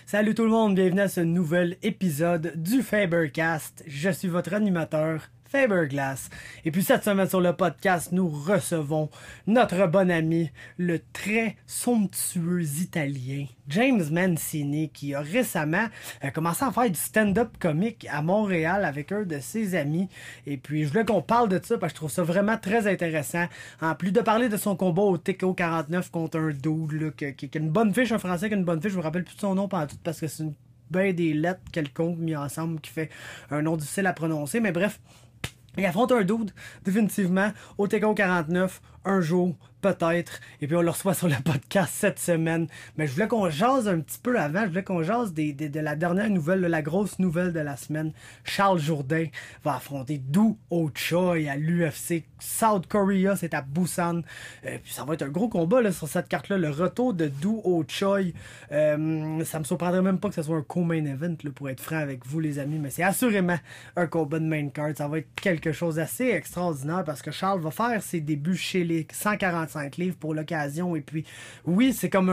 Salut tout le monde, bienvenue à ce nouvel épisode du Fabercast. Je suis votre animateur, Faberglass. Et puis cette semaine sur le podcast, nous recevons notre bon ami, le très somptueux Italien, James Mancini, qui a récemment commencé à faire du stand-up comique à Montréal avec un de ses amis. Et puis je voulais qu'on parle de ça parce que je trouve ça vraiment très intéressant. En plus de parler de son combat au TKO 49 contre un dude là, qui a une bonne fiche, un Français qui a une bonne fiche, je me rappelle plus de son nom pendant tout parce que c'est ben des lettres quelconques mis ensemble qui fait un nom difficile à prononcer. Mais bref, il affronte un dude, définitivement, au TKO 49, un jour, peut-être, et puis on le reçoit sur le podcast cette semaine. Mais je voulais qu'on jase un petit peu avant, je voulais qu'on jase de la dernière nouvelle, la grosse nouvelle de la semaine. Charles Jourdain va affronter Do Ho Choi à l'UFC South Korea, c'est à Busan. Puis ça va être un gros combat là, sur cette carte-là, le retour de Do Ho Choi. Ça me surprendrait même pas que ce soit un co-main event, là, pour être franc avec vous les amis, mais c'est assurément un combat de main card. Ça va être quelque chose d'assez extraordinaire parce que Charles va faire ses débuts chez les 145 livres pour l'occasion. Et puis, oui, c'est comme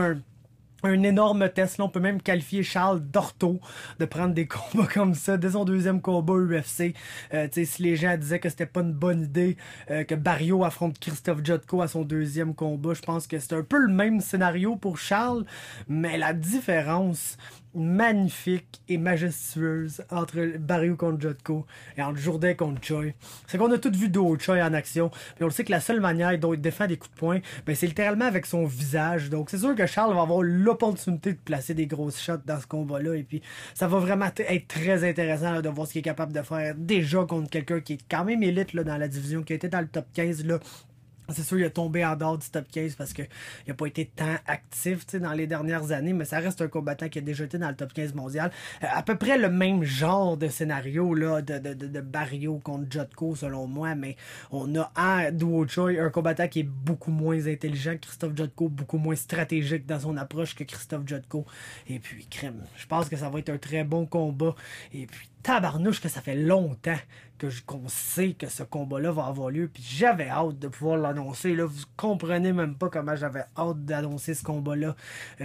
un énorme test. Là, on peut même qualifier Charles d'ortho de prendre des combats comme ça dès son deuxième combat UFC. Si les gens disaient que c'était pas une bonne idée que Barrio affronte Christophe Jotko à son deuxième combat, je pense que c'est un peu le même scénario pour Charles, mais la différence magnifique et majestueuse entre Barrio contre Jotko et entre Jourdain contre Choi, c'est qu'on a tous vu Do Ho Choi en action, puis on le sait que la seule manière dont il défend des coups de poing, ben c'est littéralement avec son visage. Donc c'est sûr que Charles va avoir l'opportunité de placer des grosses shots dans ce combat-là, et puis ça va vraiment être très intéressant là, de voir ce qu'il est capable de faire déjà contre quelqu'un qui est quand même élite là, dans la division, qui a été dans le top 15 là. C'est sûr, il a tombé en dehors du top 15 parce qu'il n'a pas été tant actif dans les dernières années, mais ça reste un combattant qui a déjà été dans le top 15 mondial. À peu près le même genre de scénario là, de Barrio contre Jotko, selon moi, mais on a en Do Ho Choi un combattant qui est beaucoup moins intelligent que Christophe Jotko, beaucoup moins stratégique dans son approche que Christophe Jotko. Et puis, crème, je pense que ça va être un très bon combat. Et puis, tabarnouche que ça fait longtemps qu'on sait que ce combat-là va avoir lieu, puis j'avais hâte de pouvoir l'annoncer, là, vous comprenez même pas comment j'avais hâte d'annoncer ce combat-là.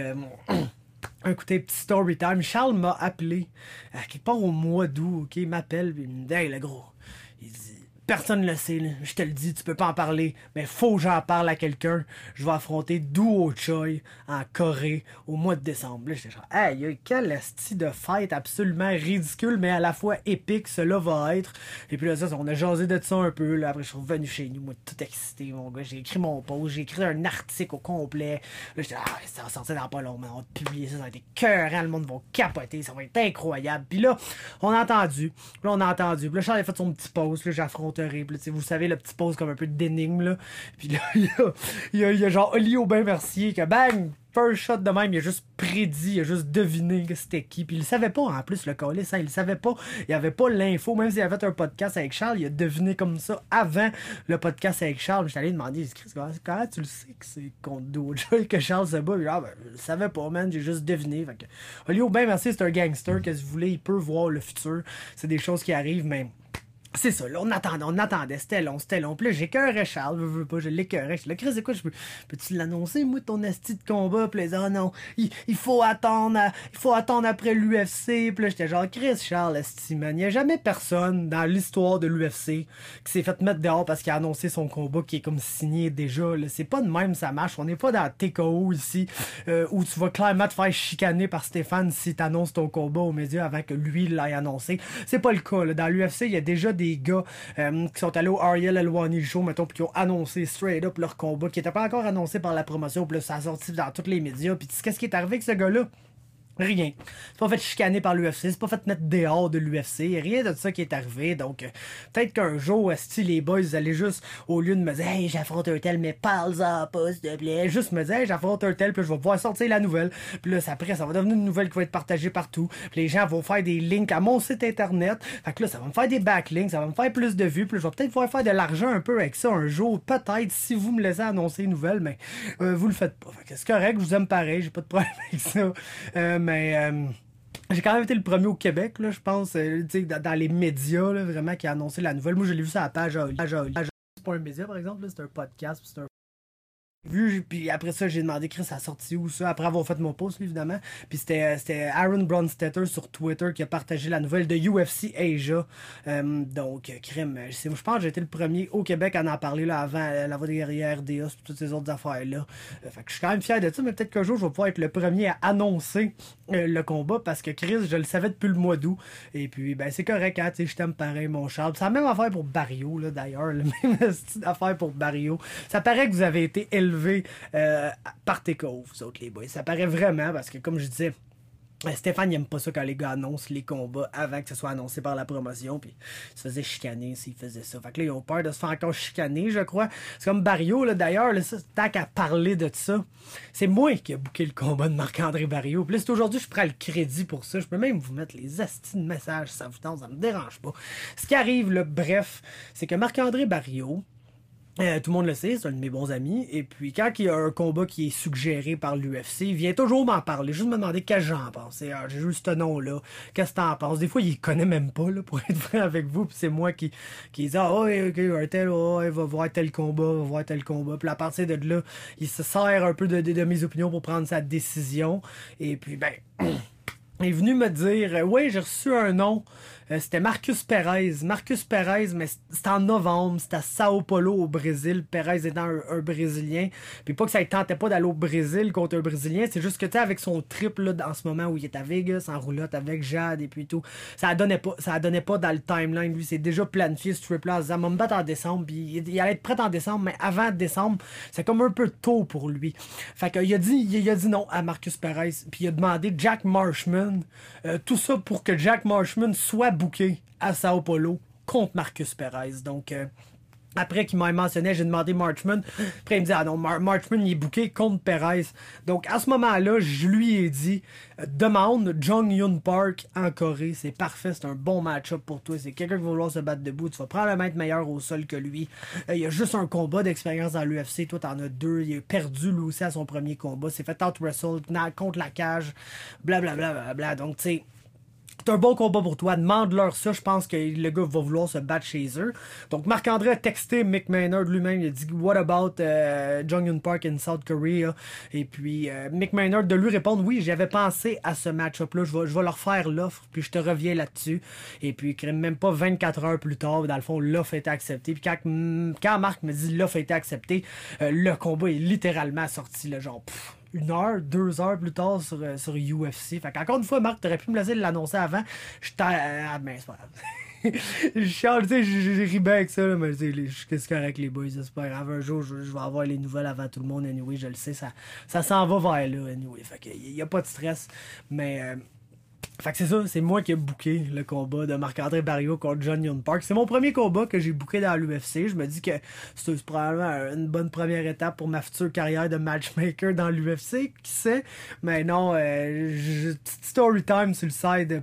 Écoutez, petit story time, Charles m'a appelé, quelque part au mois d'août, ok, il m'appelle, puis il me dit « Hey, le gros », il dit « Personne ne le sait, là. Je te le dis, tu peux pas en parler, mais faut que j'en parle à quelqu'un. Je vais affronter Do Ho Choi en Corée au mois de décembre. » Là, j'étais genre, hey, quel esti de fête absolument ridicule, mais à la fois épique, cela va être. Et puis là, ça, on a jasé de ça un peu. Là. Après, je suis revenu chez nous, moi, tout excité, mon gars. J'ai écrit mon post, j'ai écrit un article au complet. Là, j'étais, ça va sortir dans pas longtemps. On va publier ça, ça va être écœurant, le monde va capoter, ça va être incroyable. Puis là, on a entendu. Puis là, Charles a fait son petit post, là, j'affronterai. Puis, vous savez, le petit post comme un peu d'énigme, là. Puis là, il y a genre Oli Aubin-Mercier qui a bang! First shot de même, il a juste prédit, il a juste deviné que c'était qui. Puis il le savait pas en plus, le colis, hein, il le savait pas. Il avait pas l'info, même s'il avait fait un podcast avec Charles, il a deviné comme ça avant le podcast avec Charles. J'étais allé demander, Chris, comment tu le sais que c'est contre Do Ho Choi que Charles se bat? Je le savais pas, man, j'ai juste deviné. Fait que, Oli Aubin-Mercier, c'est un gangster, que si vous voulez, il peut voir le futur. C'est des choses qui arrivent, mais c'est ça, là, on attendait, c'était long. Puis là, j'écœurais Charles, veux pas, je l'écœurais. Je dis, Chris, c'est quoi, peux-tu l'annoncer, moi, ton esti de combat? Puis là, oh non, il faut attendre après l'UFC. Puis là, j'étais genre, Chris, Charles, esti, man, il y a jamais personne dans l'histoire de l'UFC qui s'est fait mettre dehors parce qu'il a annoncé son combat qui est comme signé déjà, là. C'est pas de même, ça marche. On n'est pas dans TKO ici, où tu vas clairement te faire chicaner par Stéphane si t'annonces ton combat aux médias avant que lui l'ait annoncé. C'est pas le cas, là. Dans l'UFC, il y a déjà des gars qui sont allés au Ariel Helwani Show, mettons, puis qui ont annoncé straight up leur combat, qui n'était pas encore annoncé par la promotion, puis là, ça a sorti dans tous les médias. Puis qu'est-ce qui est arrivé avec ce gars-là? Rien. C'est pas fait chicaner par l'UFC, c'est pas fait mettre dehors de l'UFC, rien de ça qui est arrivé. Donc, peut-être qu'un jour, si les boys, vous allez juste, au lieu de me dire, hey, j'affronte un tel, mais parle-en pas, s'il te plaît, juste me dire, hey, j'affronte un tel, puis je vais pouvoir sortir la nouvelle. Puis là, après, ça va devenir une nouvelle qui va être partagée partout. Puis les gens vont faire des links à mon site internet. Fait que là, ça va me faire des backlinks, ça va me faire plus de vues, puis je vais peut-être pouvoir faire de l'argent un peu avec ça un jour, peut-être, si vous me laissez annoncer une nouvelle, mais vous le faites pas. Fait que c'est correct, je vous aime pareil, j'ai pas de problème avec ça. Mais j'ai quand même été le premier au Québec, là, je pense, dans les médias, là, vraiment, qui a annoncé la nouvelle. Moi, je l'ai vu sur la page. C'est pas un média, par exemple, c'est un podcast, c'est un vu, puis après ça, j'ai demandé Chris, ça a sorti où ça, après avoir fait mon post, évidemment. Puis c'était Aaron Bronstetter sur Twitter qui a partagé la nouvelle de UFC Asia. Donc, crime, je pense que j'ai été le premier au Québec à en parler là, avant la voie derrière RDA, toutes ces autres affaires-là. Fait que je suis quand même fier de ça, mais peut-être qu'un jour, je vais pouvoir être le premier à annoncer le combat parce que Chris, je le savais depuis le mois d'août. Et puis, ben, c'est correct, hein, tu sais, je t'aime pareil, mon Charles. C'est la même affaire pour Barrio, là, d'ailleurs, la même style affaire pour Barrio. Ça paraît que vous avez été élevé par Takeover, vous autres les boys. Ça paraît vraiment parce que comme je disais, Stéphane il aime pas ça quand les gars annoncent les combats avant que ce soit annoncé par la promotion, puis il se faisait chicaner s'il faisait ça. Fait que là, ils ont peur de se faire encore chicaner, je crois. C'est comme Barrio, là, d'ailleurs, là, tant qu'à parler de ça, c'est moi qui ai booké le combat de Marc-André Barrio. Puis là, c'est aujourd'hui, je prends le crédit pour ça. Je peux même vous mettre les astis de messages, ça vous tente, ça me dérange pas. Ce qui arrive, là, bref, c'est que Marc-André Barrio, tout le monde le sait, c'est un de mes bons amis. Et puis, quand il y a un combat qui est suggéré par l'UFC, il vient toujours m'en parler, juste me demander qu'est-ce que j'en pense. J'ai juste ce nom-là. Qu'est-ce que t'en penses? Des fois, il connaît même pas, là, pour être vrai avec vous. Puis c'est moi qui dit, ah, oh, ok, un tel, oh, il va voir tel combat, va voir tel combat. Puis à partir de là, il se sert un peu de mes opinions pour prendre sa décision. Et puis, ben, il est venu me dire, ouais, j'ai reçu un nom. C'était Marcus Perez. Marcus Perez, mais c'était en novembre. C'était à Sao Paulo, au Brésil. Perez étant un Brésilien. Puis pas que ça ne tentait pas d'aller au Brésil contre un Brésilien. C'est juste que, tu sais, avec son trip, là, en ce moment où il est à Vegas, en roulotte avec Jade et puis tout, ça donnait pas dans le timeline. Lui, c'est déjà planifié ce trip-là. Ça va me battre en décembre. Puis il allait être prêt en décembre, mais avant décembre, c'est comme un peu tôt pour lui. Fait qu'il a dit non à Marcus Perez. Puis il a demandé Jack Marshman. Tout ça pour que Jack Marshman soit booké à Sao Paulo contre Marcus Perez. Donc, après qu'il m'a mentionné, j'ai demandé Marchman. Après, il me dit, ah non, Marchman, il est booké contre Perez. Donc, à ce moment-là, je lui ai dit, demande Jong Hyun Park en Corée. C'est parfait, c'est un bon match-up pour toi. C'est quelqu'un qui va vouloir se battre debout. Tu vas probablement être meilleur au sol que lui. Il y a juste un combat d'expérience dans l'UFC. Toi, t'en as deux. Il a perdu, lui aussi, à son premier combat. C'est fait out-wrestle contre la cage. Blablabla. Bla, bla, bla. Donc, tu sais, c'est un bon combat pour toi. Demande-leur ça. Je pense que le gars va vouloir se battre chez eux. Donc, Marc-André a texté Mick Maynard lui-même. Il a dit « What about Jong-un Park in South Korea? » Et puis, Mick Maynard de lui répondre « Oui, j'avais pensé à ce match-up-là. Je vais leur faire l'offre, puis je te reviens là-dessus. » Et puis, même pas 24 heures plus tard, dans le fond, l'offre a été acceptée. Puis quand Marc me dit « L'offre a été acceptée », le combat est littéralement sorti, là, genre... 1 heure, 2 heures plus tard sur UFC. Fait qu'encore une fois, Marc, t'aurais pu me laisser l'annoncer avant. Ben, c'est pas grave. Charles, tu sais, j'ai ri bien avec ça, là, mais c'est correct, les boys, c'est pas grave. Un jour, je vais avoir les nouvelles avant tout le monde, anyway, je le sais, ça s'en va vers là, anyway. Fait qu'il y a pas de stress, mais... Fait que c'est ça, c'est moi qui ai booké le combat de Marc-André Barrio contre Jong Hyun Park. C'est mon premier combat que j'ai booké dans l'UFC. Je me dis que c'est probablement une bonne première étape pour ma future carrière de matchmaker dans l'UFC, qui sait. Mais non, petite story time sur le side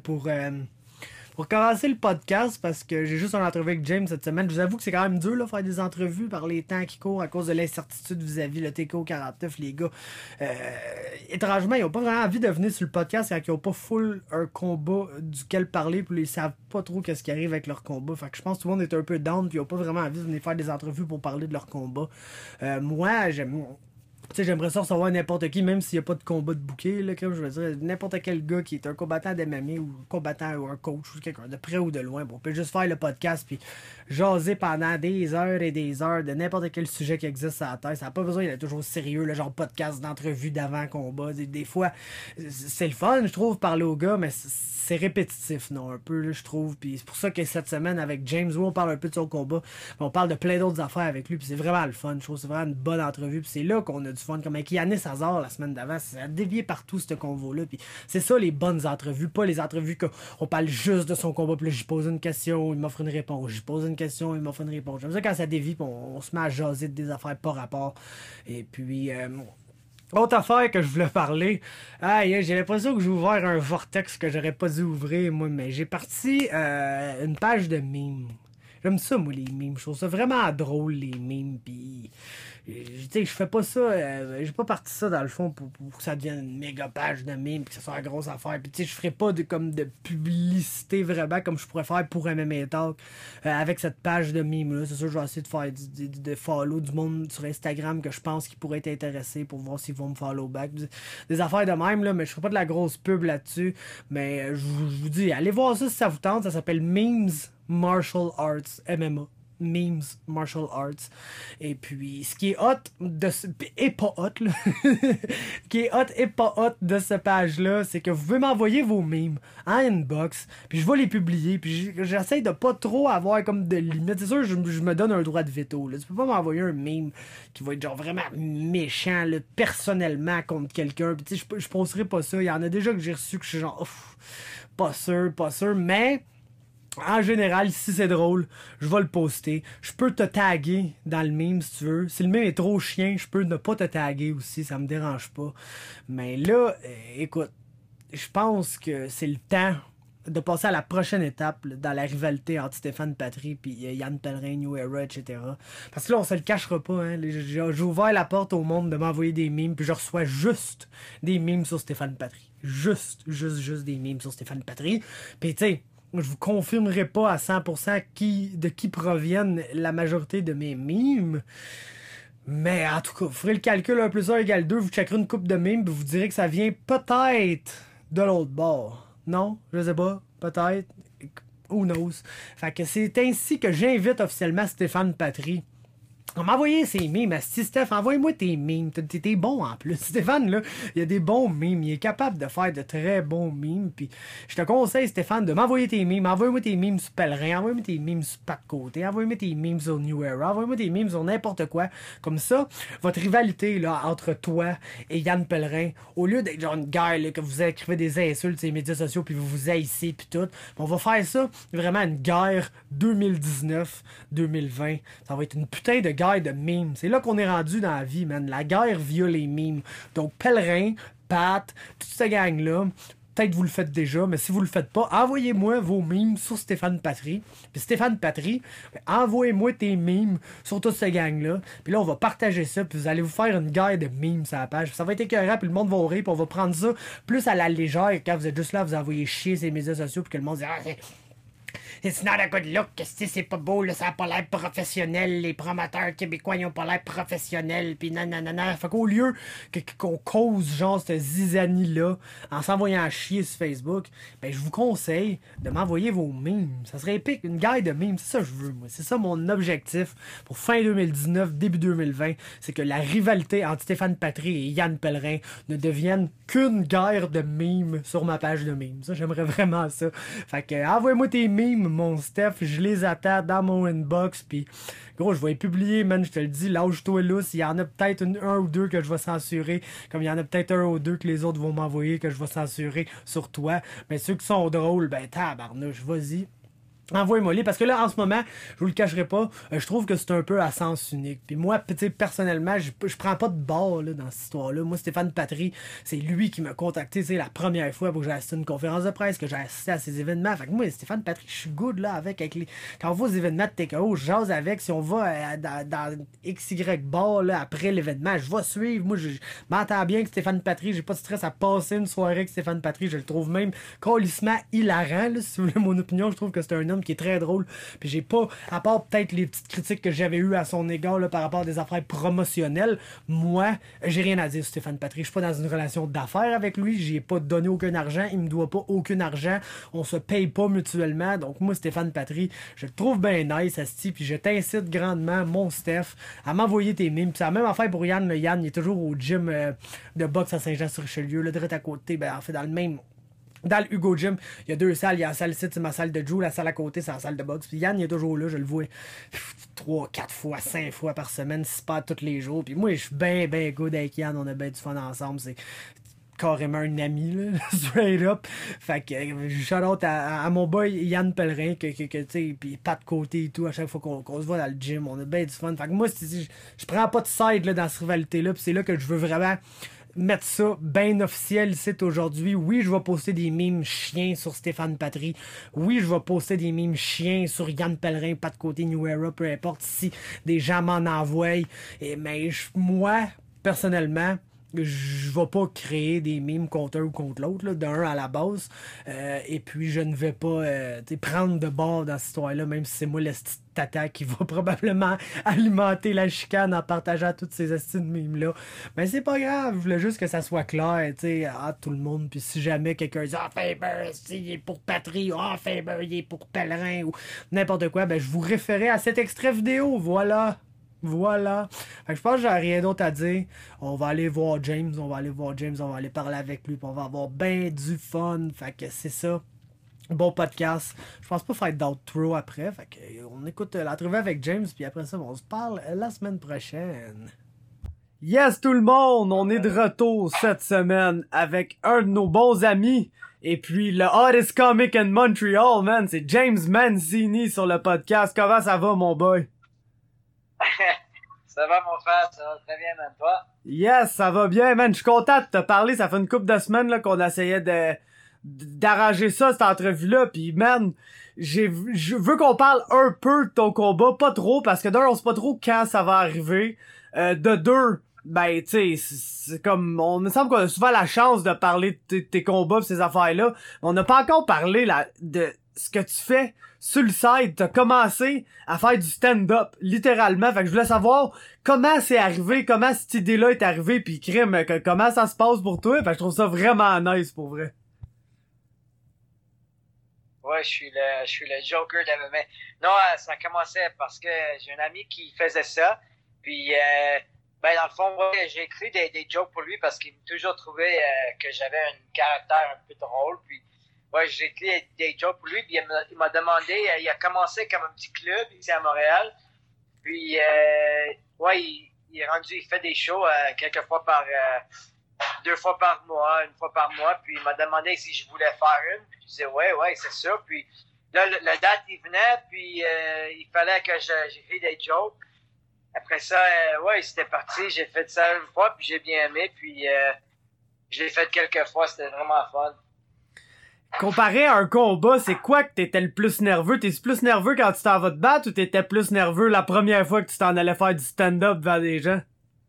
pour commencer le podcast, parce que j'ai juste une entrevue avec James cette semaine. Je vous avoue que c'est quand même dur là, faire des entrevues par les temps qui courent à cause de l'incertitude vis-à-vis le TKO 49, les gars. Étrangement, ils n'ont pas vraiment envie de venir sur le podcast quand ils n'ont pas full un combat duquel parler, puis ils savent pas trop qu'est-ce qui arrive avec leur combat. Fait que je pense que tout le monde est un peu down, puis ils n'ont pas vraiment envie de venir faire des entrevues pour parler de leur combat. Moi, tu sais, j'aimerais ça recevoir n'importe qui, même s'il n'y a pas de combat de bouquet, là, comme je veux dire, n'importe quel gars qui est un combattant d'MMA ou un combattant ou un coach ou quelqu'un de près ou de loin. Bon, on peut juste faire le podcast puis jaser pendant des heures et des heures de n'importe quel sujet qui existe à la terre. Ça n'a pas besoin d'être toujours sérieux, le genre podcast d'entrevue d'avant-combat. Des fois, c'est le fun, je trouve, parler aux gars, mais c'est répétitif, non, un peu, là, je trouve. Puis c'est pour ça que cette semaine, avec James, où on parle un peu de son combat, on parle de plein d'autres affaires avec lui, puis c'est vraiment le fun. Je trouve que c'est vraiment une bonne entrevue, puis c'est là qu'on a du fun. Comme avec Yannis Hazard la semaine d'avant, ça a dévié partout, ce convo-là. Puis c'est ça, les bonnes entrevues, pas les entrevues qu'on parle juste de son combat, puis là, j'y pose une question, il m'offre une réponse. J'y pose une question, il m'offre une réponse. J'aime ça quand ça dévie, puis on se met à jaser de des affaires pas rapport. Et puis... autre affaire que je voulais parler, j'ai l'impression que j'ai ouvert un vortex que j'aurais pas dû ouvrir, moi, mais j'ai parti une page de mimes. J'aime ça, moi, les mimes. Je trouve ça vraiment drôle, les mimes, pis je fais pas ça, j'ai pas parti ça dans le fond pour que ça devienne une méga page de meme, que ce soit une grosse affaire. Puis tu sais, je ferai pas comme de publicité vraiment comme je pourrais faire pour MMA Talk avec cette page de meme là. C'est sûr, je vais essayer de faire de follow du monde sur Instagram que je pense qui pourrait être intéressé pour voir s'ils vont me follow back. Des affaires de même là, mais je ferai pas de la grosse pub là-dessus. Mais je vous dis, allez voir ça si ça vous tente. Ça s'appelle Memes Martial Arts MMA. Memes Martial Arts. Et puis, ce qui est hot et pas hot, là, qui est hot et pas hot de cette page-là, c'est que vous pouvez m'envoyer vos memes en inbox, puis je vais les publier, puis j'essaie de pas trop avoir comme de limites. C'est sûr, je me donne un droit de veto, là. Tu peux pas m'envoyer un meme qui va être genre vraiment méchant, là, personnellement contre quelqu'un, puis tu sais, je posterai pas ça. Il y en a déjà que j'ai reçu que je suis genre, ouf, pas sûr, mais en général, si c'est drôle, je vais le poster. Je peux te taguer dans le meme si tu veux. Si le meme est trop chien, je peux ne pas te taguer aussi, ça me dérange pas. Mais là, écoute, je pense que c'est le temps de passer à la prochaine étape là, dans la rivalité entre Stéphane Patry et Yann Pellerin, New Era, etc. Parce que là, on se le cachera pas. Hein. J'ai ouvert la porte au monde de m'envoyer des memes, puis je reçois juste des memes sur Stéphane Patry. Juste des memes sur Stéphane Patry. Puis tu sais, je vous confirmerai pas à 100% de qui proviennent la majorité de mes memes. Mais en tout cas, vous ferez le calcul 1 plus 1 égale 2, vous checkerez une coupe de memes, puis vous direz que ça vient peut-être de l'autre bord. Non? Je sais pas. Peut-être. Who knows? Fait que c'est ainsi que j'invite officiellement Stéphane Patry. On m'a envoyé ses memes. Asti, Steph, envoie-moi tes memes. T'es bon en plus. Stéphane, là, il a des bons memes. Il est capable de faire de très bons memes. Puis je te conseille, Stéphane, de m'envoyer tes memes. Envoie-moi tes memes sur Pellerin. Envoie-moi tes memes sur Pat Côté. Envoie-moi tes memes sur New Era. Envoie-moi tes memes sur n'importe quoi. Comme ça, votre rivalité là, entre toi et Yann Pellerin, au lieu d'être genre une guerre là, que vous écrivez des insultes sur les médias sociaux puis vous vous haïssez puis tout, on va faire ça vraiment une guerre 2019-2020. Ça va être une putain de guerre de memes. C'est là qu'on est rendu dans la vie, man. La guerre via les memes. Donc, Pellerin, Pat, toute cette gang-là, peut-être vous le faites déjà, mais si vous le faites pas, envoyez-moi vos memes sur Stéphane Patry. Puis Stéphane Patry, envoyez-moi tes memes sur toute cette gang-là. Puis là, on va partager ça, puis vous allez vous faire une guerre de memes sur la page. Ça va être écœurant, puis le monde va rire, puis on va prendre ça plus à la légère quand vous êtes juste là, vous envoyez chier ces médias sociaux, puis que le monde dit « Ah, it's not a good look, c'est pas beau, là, ça a pas l'air professionnel, les promoteurs québécois ils ont pas l'air professionnels, pis nanana. » Fait qu'au lieu qu'on cause genre cette zizanie-là en s'envoyant à chier sur Facebook, ben je vous conseille de m'envoyer vos memes. Ça serait épique, une guerre de memes, c'est ça que je veux, moi. C'est ça mon objectif pour fin 2019, début 2020, c'est que la rivalité entre Stéphane Patry et Yann Pellerin ne devienne qu'une guerre de memes sur ma page de memes. Ça, j'aimerais vraiment ça. Fait que envoyez-moi tes memes, mon Steph, je les attends dans mon inbox, puis gros, je vais les publier, man, je te le dis, lâche-toi lousse, il y en a peut-être un ou deux que je vais censurer, comme il y en a peut-être un ou deux que les autres vont m'envoyer que je vais censurer sur toi, mais ceux qui sont drôles, ben tabarnouche, vas-y. Envoyez-moi-les, parce que là, en ce moment, je vous le cacherai pas, je trouve que c'est un peu à sens unique. Puis moi, personnellement, je prends pas de bord là, dans cette histoire-là. Moi, Stéphane Patry, c'est lui qui m'a contacté, tu sais, la première fois pour que j'ai assisté à une conférence de presse, que j'ai assisté à ces événements. Fait que moi, Stéphane Patry, je suis good là avec les... Quand on va aux événements de TKO, je jase avec. Si on va dans XY bar là, après l'événement, je vais suivre. Moi, je m'entends bien que Stéphane Patry, j'ai pas de stress à passer une soirée avec Stéphane Patry. Je le trouve même calissement hilarant, là, si vous voulez mon opinion. Je trouve que c'est un homme qui est très drôle, puis j'ai pas, à part peut-être les petites critiques que j'avais eues à son égard là, par rapport à des affaires promotionnelles, moi, j'ai rien à dire sur Stéphane Patry. Je suis pas dans une relation d'affaires avec lui, j'ai pas donné aucun argent, il me doit pas aucun argent, on se paye pas mutuellement, donc moi, Stéphane Patry, je le trouve bien nice, asti, puis je t'incite grandement, mon Steph, à m'envoyer tes mimes, puis c'est la même affaire pour Yann. Le Yann, il est toujours au gym de boxe à Saint-Jean-sur-Richelieu, là, direct à côté, ben en fait, dans le même... Dans le Hugo Gym, il y a deux salles. Il y a la salle ici, c'est ma salle de Joe. La salle à côté, c'est la salle de boxe. Puis Yann, il est toujours là. Je le vois 3, 4 fois, 5 fois par semaine, si pas tous les jours. Puis moi, je suis bien good avec Yann. On a bien du fun ensemble. C'est carrément un ami, là, straight up. Fait que shout-out à mon boy Yann Pellerin, que tu sais, pis pas de côté et tout, à chaque fois qu'on se voit dans le gym, on a bien du fun. Fait que moi, je prends pas de side là, dans cette rivalité-là, pis c'est là que je veux vraiment mettre ça bien officiel ici aujourd'hui. Oui, je vais poster des mimes chiens sur Stéphane Patry. Oui, je vais poster des mimes chiens sur Yann Pellerin, pas de côté New Era, peu importe si des gens m'en envoient. Mais moi, personnellement, je vais pas créer des mimes contre un ou contre l'autre, là, d'un à la base. Et puis, je ne vais pas prendre de bord dans cette histoire-là, même si c'est moi le petit tata qui va probablement alimenter la chicane en partageant toutes ces astuces de mimes-là. Mais c'est pas grave, je voulais juste que ça soit clair, tu sais, à tout le monde. Puis si jamais quelqu'un dit « Ah, Faber, il est pour Patry » ou « Ah, Faber, il est pour Pellerin » ou n'importe quoi, ben je vous référais à cet extrait vidéo, voilà. Voilà. Fait que je pense que j'ai rien d'autre à dire. On va aller voir James, on va aller parler avec lui, puis on va avoir ben du fun. Fait que c'est ça. Bon podcast. Je pense pas faire d'outro après. Fait que on écoute l'entrevue avec James, puis après ça, on se parle la semaine prochaine. Yes tout le monde, on est de retour cette semaine avec un de nos bons amis. Et puis le hottest comic in Montreal, man, c'est James Mancini sur le podcast. Comment ça va, mon boy? Ça va, mon frère, ça va très bien, même toi? Yes, ça va bien, man. Je suis content de te parler. Ça fait une couple de semaines là, qu'on essayait d'arranger ça, cette entrevue-là. Puis, man, je veux qu'on parle un peu de ton combat. Pas trop, parce que d'un, on sait pas trop quand ça va arriver. De deux, ben, tu sais, c'est comme... On me semble qu'on a souvent la chance de parler de tes combats pis ces affaires-là. Mais on n'a pas encore parlé là, de ce que tu fais sur le side. T'as commencé à faire du stand-up, littéralement. Fait que je voulais savoir comment c'est arrivé, comment cette idée-là est arrivée, pis crime, comment ça se passe pour toi. Fait que je trouve ça vraiment nice, pour vrai. Ouais, je suis le Joker de MMA. Non, ça a commencé parce que j'ai un ami qui faisait ça. Puis, ben, dans le fond, ouais, j'ai écrit des jokes pour lui parce qu'il m'a toujours trouvé que j'avais un caractère un peu drôle. Puis, ouais, j'ai écrit des jokes pour lui. Puis, il m'a demandé, il a commencé comme un petit club ici à Montréal. Puis, ouais, il est rendu, il fait des shows quelques fois deux fois par mois, une fois par mois. Puis, il m'a demandé si je voulais faire une. Puis, je disais, ouais, c'est ça. Puis, là, la date, il venait. Puis, il fallait que j'écris des jokes. Après ça, ouais, c'était parti. J'ai fait ça une fois, puis j'ai bien aimé. Puis, je l'ai fait quelques fois. C'était vraiment fun. Comparé à un combat, c'est quoi que t'étais le plus nerveux? T'es plus nerveux quand tu t'en vas te battre ou t'étais plus nerveux la première fois que tu t'en allais faire du stand-up devant des gens?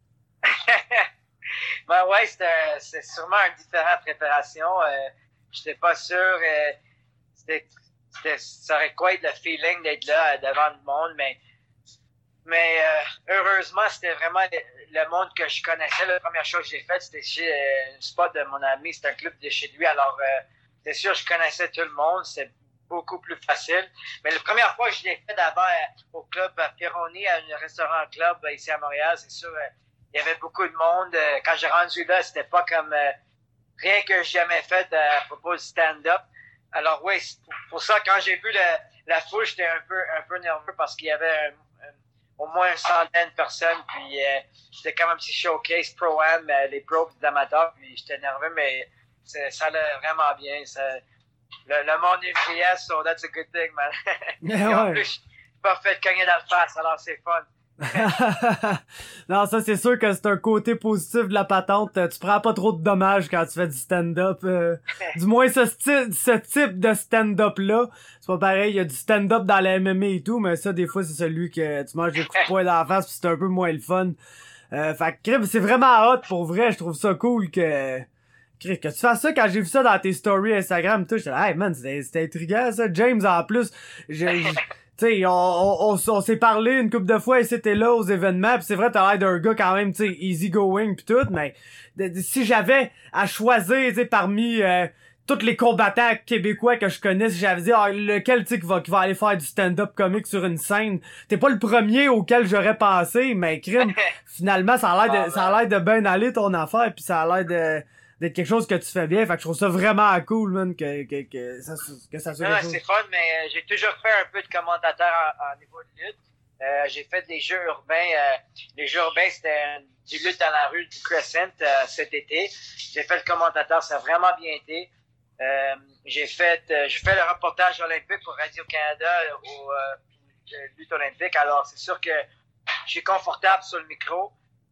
Ben ouais, c'est sûrement une différente préparation. J'étais pas sûr. Ça aurait quoi être le feeling d'être là devant le monde, mais heureusement, c'était vraiment le monde que je connaissais. La première chose que j'ai faite, c'était chez un spot de mon ami. C'était un club de chez lui. Alors, c'est sûr, je connaissais tout le monde. C'est beaucoup plus facile. Mais la première fois que je l'ai fait d'abord au club Pironi, à un restaurant club ici à Montréal, c'est sûr, il y avait beaucoup de monde. Quand j'ai rendu là, c'était pas comme rien que j'ai jamais fait à propos du stand-up. Alors oui, c'est pour ça, quand j'ai vu la foule, j'étais un peu nerveux parce qu'il y avait au moins une centaine de personnes, puis c'était comme un petit showcase pro-am, les pros d'amateurs, puis j'étais nerveux, mais ça allait vraiment bien. Le monde est VS, so that's a good thing, man. Et en plus, je suis pas fait cogner dans le face, alors c'est fun. Non, ça c'est sûr que c'est un côté positif de la patente. Tu prends pas trop de dommages quand tu fais du stand-up. Du moins ce type de stand-up-là. C'est pas pareil, il y a du stand-up dans la MMA et tout, mais ça des fois c'est celui que tu manges des coups de poing dans la face pis c'est un peu moins le fun. Fait que c'est vraiment hot pour vrai, je trouve ça cool que tu fasses ça. Quand j'ai vu ça dans tes stories Instagram, tout, j'étais là, hey man, c'était intriguant ça. James en plus, tu sais, on s'est parlé une couple de fois et c'était là aux événements, pis c'est vrai, t'as l'air d'un gars quand même, tu sais, easy going pis tout, mais si j'avais à choisir, tu sais, parmi tous les combattants québécois que je connais, si j'avais dit lequel, tu sais, qui va aller faire du stand-up comique sur une scène, t'es pas le premier auquel j'aurais pensé, mais crime, finalement, ça a l'air de bien aller ton affaire, puis ça a l'air d'être quelque chose que tu fais bien. Fait que je trouve ça vraiment cool, man, que ça soit non, c'est fun, mais j'ai toujours fait un peu de commentateur en niveau de lutte. J'ai fait des jeux urbains. Les jeux urbains, c'était du lutte dans la rue du Crescent cet été. J'ai fait le commentateur, ça a vraiment bien été. J'ai fait le reportage olympique pour Radio-Canada au lutte olympique. Alors, c'est sûr que je suis confortable sur le micro.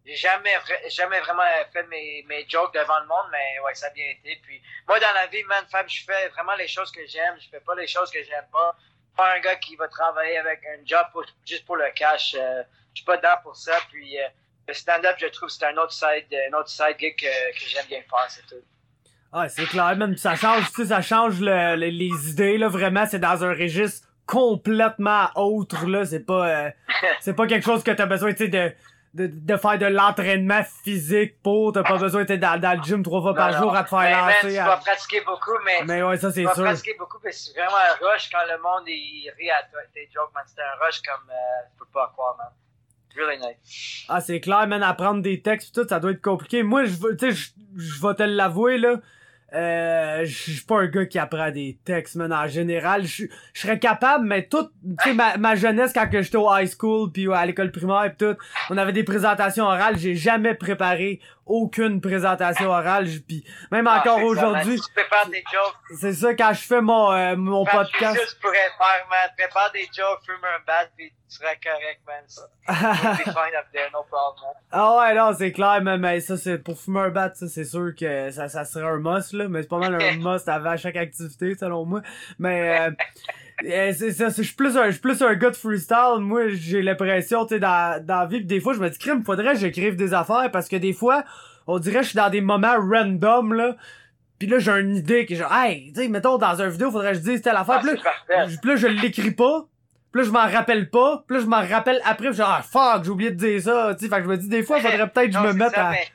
jamais vraiment fait mes jokes devant le monde, mais ouais, ça a bien été. Puis moi, dans la vie, man, femme, je fais vraiment les choses que j'aime. Je fais pas les choses que j'aime pas. Pas un gars qui va travailler avec un job juste pour le cash. Je suis pas dedans pour ça. Puis le stand-up, je trouve, c'est un autre side gig que j'aime bien faire, c'est tout. Ah, c'est clair, même ça change, tu sais, ça change les idées, là, vraiment, c'est dans un registre complètement autre, là, c'est pas quelque chose que t'as besoin, tu sais, de faire de l'entraînement physique pour, t'as pas besoin d'être dans le gym 3 fois par jour à te faire lancer. Tu vas pratiquer beaucoup, mais ouais, ça c'est sûr. Tu vas pratiquer beaucoup, mais c'est vraiment un rush quand le monde il rit à tes jokes, man. C'est un rush comme tu peux pas croire, man. Really nice. Ah, c'est clair, man, apprendre des textes pis tout, ça doit être compliqué. Moi, tu sais, je vais te l'avouer, là. Je suis pas un gars qui apprend des textes, man, en général. Je serais capable, mais tout, tu sais, ma jeunesse, quand que j'étais au high school pis à l'école primaire pis tout, on avait des présentations orales, j'ai jamais préparé aucune présentation orale, pis même encore aujourd'hui. Tu prépares des jokes. C'est ça, quand je fais mon podcast. Je pourrais faire, man. Prépare des jokes, fume un bat pis tu serais correct, man. You'll be fine up there, no problem, man. Ah ouais, non, c'est clair, mais ça, c'est pour fumer un bat, ça, c'est sûr que ça serait un must, là, mais c'est pas mal un must avant chaque activité, selon moi. Mais, c'est ça, je suis plus un gars de freestyle. Moi, j'ai l'impression, tu sais, dans la vie, pis des fois, je me dis, crime, faudrait que j'écrive des affaires, parce que des fois, on dirait que je suis dans des moments random, là. Pis là, j'ai une idée que genre, hey, tu sais, mettons, dans une vidéo, faudrait que je dise telle affaire. Pis là, je l'écris pas. Pis là, je m'en rappelle pas. Pis là, je m'en rappelle après. Pis genre, ah, fuck, j'ai oublié de dire ça. Tu sais, fait que je me dis, des fois, faudrait peut-être que je me mette ça, à... Mais...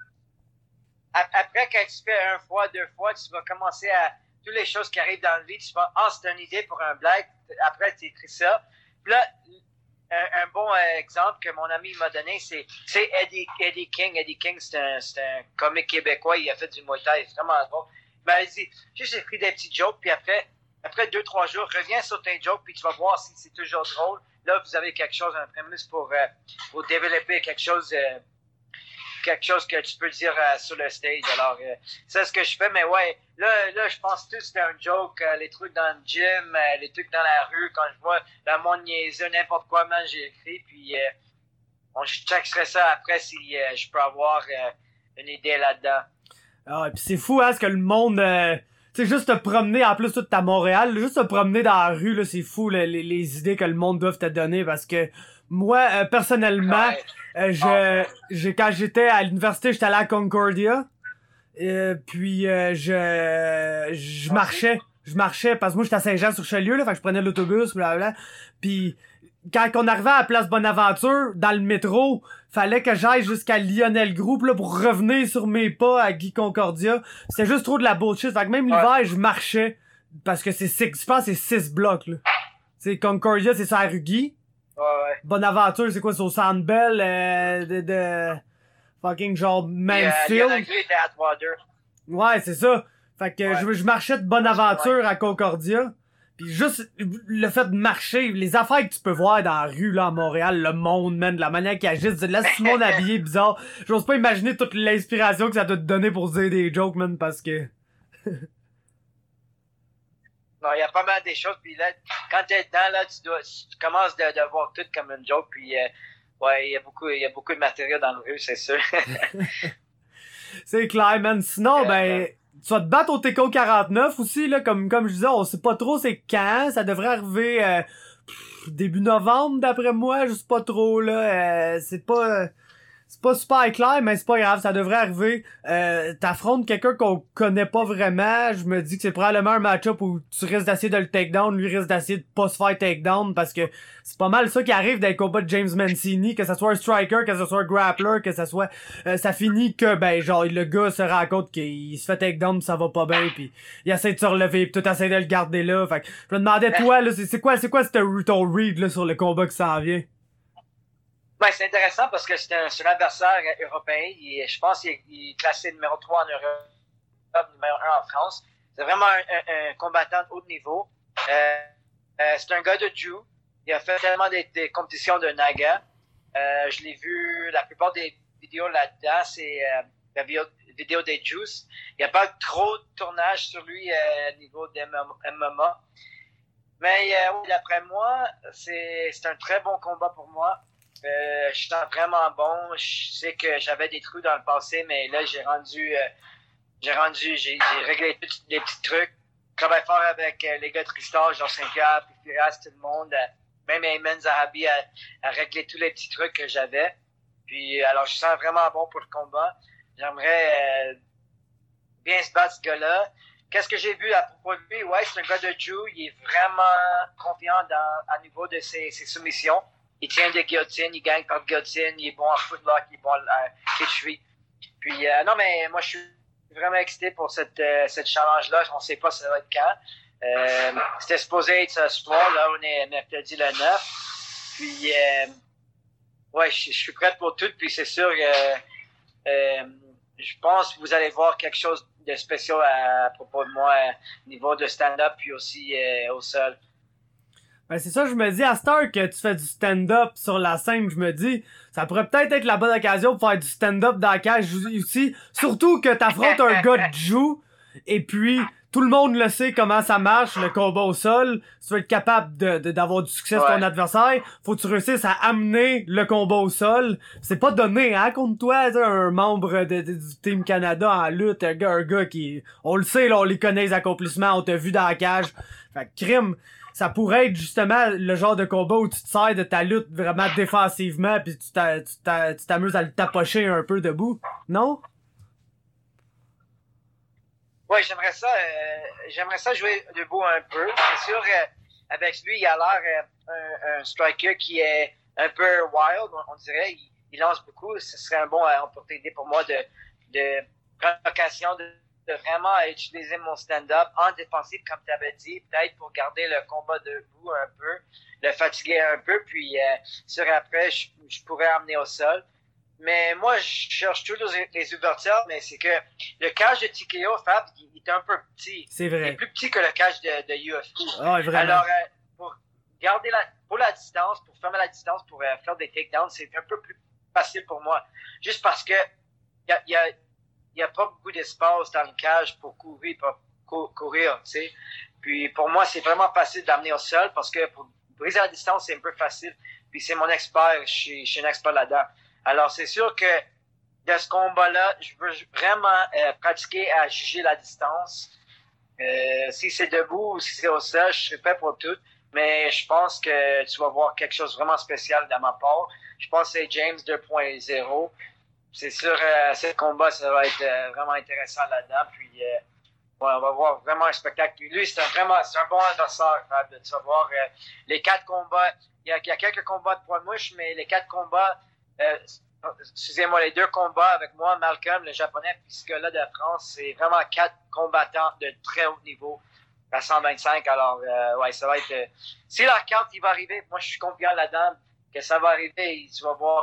Après, quand tu fais 1 fois, 2 fois, tu vas commencer à... Toutes les choses qui arrivent dans la vie, tu vas, c'est une idée pour un blague. Après, tu écris ça. Pis là, un bon exemple que mon ami m'a donné, c'est Eddie King. Eddie King, c'est un comique québécois. Il a fait du Muay Thai. C'est vraiment bon. Il m'a dit, juste écrit des petits jokes, puis après 2-3 jours, reviens sur tes jokes, puis tu vas voir si c'est toujours drôle. Là, vous avez quelque chose, un prémisse pour développer quelque chose que tu peux dire sur le stage. Alors, c'est ce que je fais, mais ouais, là, je pense tout c'est un joke, les trucs dans le gym, les trucs dans la rue, quand je vois le monde niaiseux, n'importe quoi, man, j'ai écrit, puis je checkerai ça après si je peux avoir une idée là-dedans. Ah, et pis c'est fou, hein, ce que le monde... tu sais, juste te promener, en plus, tout à Montréal, juste te promener dans la rue, là, c'est fou, les idées que le monde doit te donner, parce que moi, personnellement, quand j'étais à l'université, j'étais allé à Concordia, puis je marchais, parce que moi, j'étais à Saint-Jean-sur-Richelieu, là, fait que je prenais l'autobus, blablabla, puis quand on arrivait à la place Bonaventure, dans le métro, fallait que j'aille jusqu'à Lionel Group là pour revenir sur mes pas à Guy Concordia. C'était juste trop de la bullshit. Fait que même l'hiver, je marchais. Parce que je pense que c'est 6 blocs, là. C'est Concordia, c'est ça à rue Guy. Ouais. Bonaventure, c'est quoi, c'est au Sandbell, de fucking genre Mansfield. Ouais, c'est ça. Fait que je marchais de Bonaventure à Concordia. Pis juste le fait de marcher, les affaires que tu peux voir dans la rue là à Montréal, le monde, man, de la manière qu'il agisse, là, tout le monde habillé bizarre. J'ose pas imaginer toute l'inspiration que ça doit te donner pour dire des jokes, man, parce que... Non, il y a pas mal des choses, puis là, quand t'es dedans, là, tu commences de voir tout comme une joke, puis ouais, il y a beaucoup de matériel dans la rue, c'est sûr. C'est clair, man. Sinon, tu vas te battre au TKO 49 aussi, là, comme je disais, on sait pas trop c'est quand, ça devrait arriver début novembre, d'après moi, je sais pas trop, là, c'est pas super clair, mais c'est pas grave, ça devrait arriver. T'affrontes quelqu'un qu'on connaît pas vraiment, je me dis que c'est probablement un match-up où tu risques d'essayer de le takedown, lui risque d'essayer de pas se faire takedown, parce que c'est pas mal ça qui arrive dans les combats de James Mancini, que ça soit un striker, que ça soit un grappler, que ça soit... ça finit que, genre, le gars se rend compte qu'il se fait takedown pis ça va pas bien, pis il essaie de se relever, pis tout essaie de le garder là. Fait que je me demandais, toi, là, c'est quoi ton read, là, sur le combat qui s'en vient? Ben, c'est intéressant parce que c'est un adversaire européen. Je pense qu'il est classé numéro 3 en Europe, numéro 1 en France. C'est vraiment un combattant de haut niveau. C'est un gars de Jiu. Il a fait tellement des compétitions de Naga. Je l'ai vu, la plupart des vidéos là-dedans, c'est la vidéo des Juice. Il n'y a pas trop de tournage sur lui au niveau de MMA. Mais d'après moi, c'est un très bon combat pour moi. Je sens vraiment bon. Je sais que j'avais des trous dans le passé, mais là, j'ai réglé tous les petits trucs. Je travaille fort avec les gars de Tristar, Jean Saint-Pierre, puis Firas, tout le monde. Même Ayman Zahabi a réglé tous les petits trucs que j'avais. Puis, alors, je sens vraiment bon pour le combat. J'aimerais bien se battre, ce gars-là. Qu'est-ce que j'ai vu à propos de lui? Ouais, c'est un gars de Jiu. Il est vraiment confiant à niveau de ses soumissions. Il tient des guillotines, il gagne par guillotine, il est bon en footlock, il est bon à les chevilles. Puis, non, mais moi, je suis vraiment excité pour cette challenge-là. On sait pas ça va être quand. C'était supposé être ce soir, là, on est mercredi le 9. Puis, ouais, je suis prêt pour tout, puis c'est sûr que je pense que vous allez voir quelque chose de spécial à propos de moi au niveau de stand-up, puis aussi au sol. Ben c'est ça, je me dis, à cette heure que tu fais du stand-up sur la scène, je me dis, ça pourrait peut-être être la bonne occasion pour faire du stand-up dans la cage aussi. Surtout que t'affrontes un gars de Jiu, et puis tout le monde le sait comment ça marche, le combat au sol. Si tu veux être capable d'avoir du succès sur ton adversaire, faut que tu réussisses à amener le combat au sol. C'est pas donné, hein, contre toi, un membre du Team Canada en lutte, un gars qui... On le sait, là, on les connaît, les accomplissements, on t'a vu dans la cage. Fait que crime... Ça pourrait être justement le genre de combat où tu te sers de ta lutte vraiment défensivement pis tu t'amuses à le tapocher un peu debout, non? Ouais, j'aimerais ça jouer debout un peu. C'est sûr, avec lui, il a l'air un striker qui est un peu wild, on dirait. Il lance beaucoup. Ce serait un bon opportunité pour moi de prendre l'occasion de vraiment utiliser mon stand-up en défensif, comme tu avais dit, peut-être pour garder le combat debout un peu, le fatiguer un peu, puis sur après, je pourrais amener au sol. Mais moi, je cherche toujours les ouvertures, mais c'est que le cage de TKO, Fab, il est un peu petit. C'est vrai. Il est plus petit que le cage de UFC. Ah, vraiment. Alors, pour garder la distance, pour fermer la distance, pour faire des takedowns, c'est un peu plus facile pour moi. Juste parce que il y a pas beaucoup d'espace dans le cage pour courir, tu sais. Puis pour moi, c'est vraiment facile d'amener au sol parce que pour briser la distance, c'est un peu facile. Puis c'est mon expert, je suis un expert là-dedans. Alors c'est sûr que de ce combat-là, je veux vraiment pratiquer à juger la distance. Si c'est debout ou si c'est au sol, je serai prêt pour tout. Mais je pense que tu vas voir quelque chose de vraiment spécial de ma part. Je pense que c'est James 2.0. C'est sûr, ce combat, ça va être vraiment intéressant là-dedans. Puis, ouais, on va voir vraiment un spectacle. Lui, c'est un bon adversaire. Tu vas voir les 4 combats. Il y a quelques combats de poids mouche, mais les 4 combats, excusez-moi, les 2 combats avec moi, Malcolm, le japonais, puis ce gars-là de France, c'est vraiment 4 combattants de très haut niveau à 125. Alors, ouais, ça va être... si la carte, il va arriver, moi, je suis confiant là-dedans que ça va arriver et tu vas voir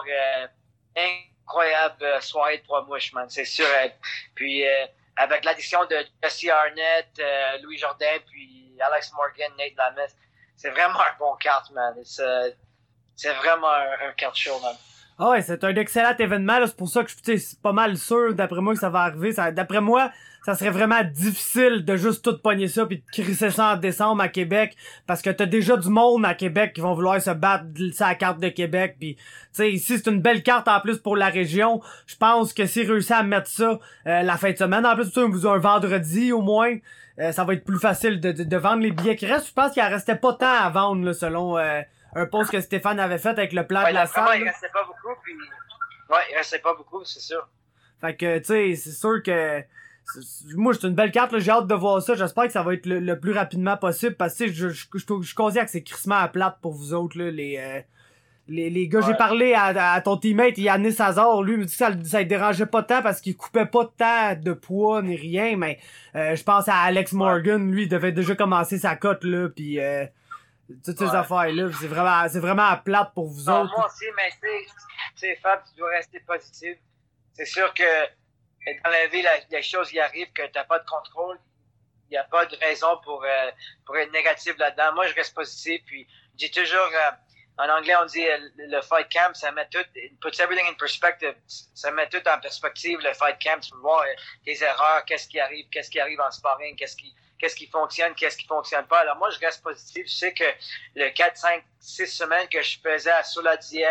incroyable soirée de poids mouche, man, c'est sûr. Puis, avec l'addition de Jesse Arnett, Louis Jourdain, puis Alex Morgan, Nate Lammeth, c'est vraiment un bon carte, man. C'est vraiment un carte show, man. Ah ouais, c'est un excellent événement, là. C'est pour ça que je suis pas mal sûr, d'après moi, que ça va arriver. D'après moi, ça serait vraiment difficile de juste tout pogner ça pis de crisser ça en décembre à Québec, parce que t'as déjà du monde à Québec qui vont vouloir se battre sur la carte de Québec, pis tu sais, ici c'est une belle carte en plus pour la région. Je pense que s'ils réussissent à mettre ça la fin de semaine, en plus un vendredi au moins, ça va être plus facile de vendre les billets qui restent. Je pense qu'il en restait pas tant à vendre, là, selon un post que Stéphane avait fait avec le plan de la salle. Il restait pas beaucoup, puis... Ouais, il restait pas beaucoup, c'est sûr. Fait que, tu sais, c'est sûr que... Moi, c'est une belle carte, là. J'ai hâte de voir ça. J'espère que ça va être le plus rapidement possible, parce que, je suis conscient que c'est crissement à plate pour vous autres, là, les gars. Ouais. J'ai parlé à ton teammate Yannis Hazard, lui, il me dit que ça le dérangeait pas tant parce qu'il coupait pas tant de poids ni rien, mais je pense à Alex Morgan, lui, il devait déjà commencer sa cote, là, pis toutes ces affaires-là, c'est vraiment à plate pour vous autres. Moi aussi, mais tu sais, Fab, tu dois rester positif. C'est sûr que dans la vie, les choses y arrivent, que t'as pas de contrôle. Il n'y a pas de raison pour être négatif là-dedans. Moi, je reste positif, puis je dis toujours, en anglais, on dit le fight camp, ça met tout, puts everything in perspective. Ça met tout en perspective, le fight camp. Tu peux voir tes erreurs, qu'est-ce qui arrive en sparring, qu'est-ce qui fonctionne, qu'est-ce qui fonctionne pas. Alors moi, je reste positif. Je sais que le 4, 5, 6 semaines que je faisais sur la diète,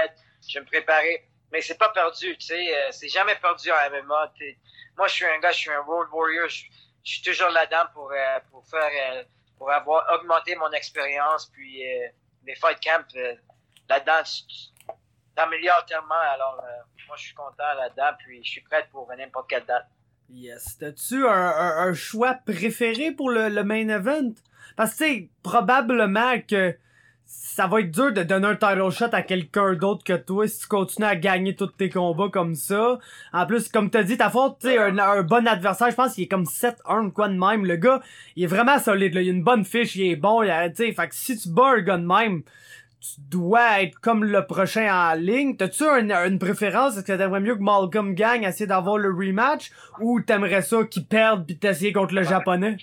je vais me préparer. Mais c'est pas perdu, tu sais, c'est jamais perdu en MMA. Moi, je suis un Road Warrior. Je suis toujours là-dedans pour avoir augmenté mon expérience. Puis les fight camps, là-dedans, t'améliores tellement. Alors, moi, je suis content là-dedans. Puis je suis prêt pour n'importe quelle date. Yes. T'as-tu un choix préféré pour le main event? Parce que, tu sais, probablement que ça va être dur de donner un title shot à quelqu'un d'autre que toi si tu continues à gagner tous tes combats comme ça. En plus, comme t'as dit, t'affrontes, tu sais, un bon adversaire. Je pense qu'il est comme 7-1 quoi de même. Le gars, il est vraiment solide, là. Il a une bonne fiche, il est bon, tu sais. Fait que si tu bats un gars de même, tu dois être comme le prochain en ligne. T'as-tu une préférence? Est-ce que t'aimerais mieux que Malcolm gagne, essayer d'avoir le rematch? Ou t'aimerais ça qu'il perde pis t'essayer contre le japonais?